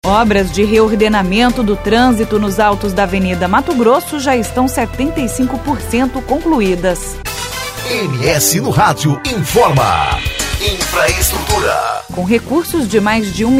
Obras de reordenamento do trânsito nos altos da Avenida Mato Grosso já estão 75% concluídas. MS no Rádio informa. Infraestrutura. Com recursos de mais de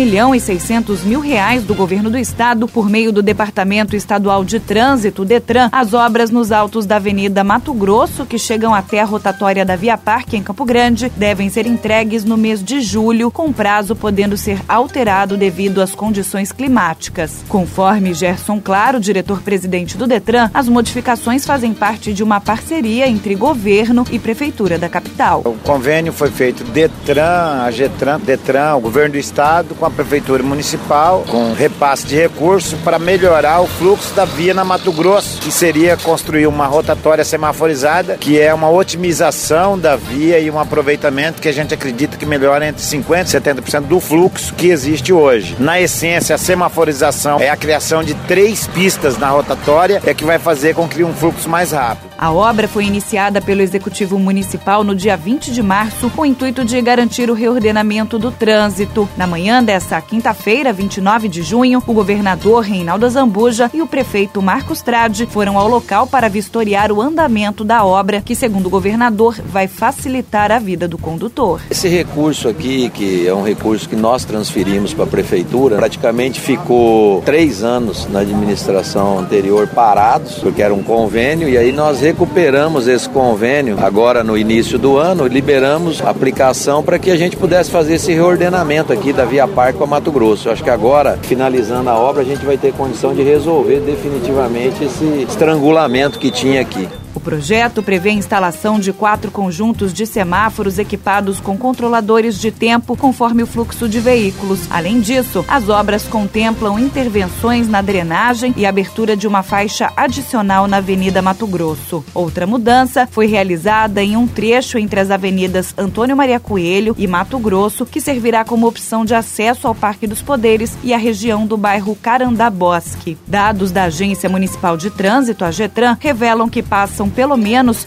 R$1.600.000 do governo do estado, por meio do Departamento Estadual de Trânsito, DETRAN, as obras nos altos da Avenida Mato Grosso, que chegam até a rotatória da Via Parque em Campo Grande, devem ser entregues no mês de julho, com prazo podendo ser alterado devido às condições climáticas. Conforme Gerson Claro, diretor-presidente do DETRAN, as modificações fazem parte de uma parceria entre governo e prefeitura da capital. O convênio foi feito DETRAN, AGETRAN, DETRAN, o governo do estado com a prefeitura municipal, com repasse de recursos para melhorar o fluxo da via na Mato Grosso, que seria construir uma rotatória semaforizada, que é uma otimização da via e um aproveitamento que a gente acredita que melhora entre 50% e 70% do fluxo que existe hoje. Na essência, a semaforização é a criação de 3 pistas na rotatória, que vai fazer com que crie um fluxo mais rápido. A obra foi iniciada pelo Executivo Municipal no dia 20 de março, com o intuito de garantir o reordenamento do trânsito. Na manhã desta quinta-feira, 29 de junho, o governador Reinaldo Azambuja e o prefeito Marcos Tradi foram ao local para vistoriar o andamento da obra, que, segundo o governador, vai facilitar a vida do condutor. Esse recurso aqui, que é um recurso que nós transferimos para a prefeitura, praticamente ficou 3 anos na administração anterior parados, porque era um convênio, e aí nós recuperamos esse convênio agora no início do ano, liberamos a aplicação para que a gente pudesse fazer esse reordenamento aqui da Via Parque para Mato Grosso. Eu acho que agora, finalizando a obra, a gente vai ter condição de resolver definitivamente esse estrangulamento que tinha aqui. O projeto prevê a instalação de 4 conjuntos de semáforos equipados com controladores de tempo conforme o fluxo de veículos. Além disso, as obras contemplam intervenções na drenagem e abertura de uma faixa adicional na Avenida Mato Grosso. Outra mudança foi realizada em um trecho entre as avenidas Antônio Maria Coelho e Mato Grosso, que servirá como opção de acesso ao Parque dos Poderes e à região do bairro Carandá-Bosque. Dados da Agência Municipal de Trânsito, a GETRAN, revelam que passam pelo menos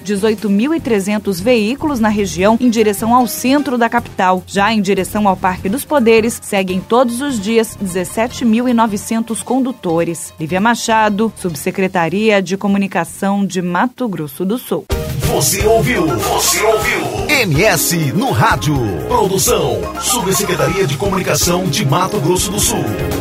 18.300 veículos na região em direção ao centro da capital. Já em direção ao Parque dos Poderes, seguem todos os dias 17.900 condutores. Lívia Machado, Subsecretaria de Comunicação de Mato Grosso do Sul. Você ouviu MS no Rádio. Produção, Subsecretaria de Comunicação de Mato Grosso do Sul.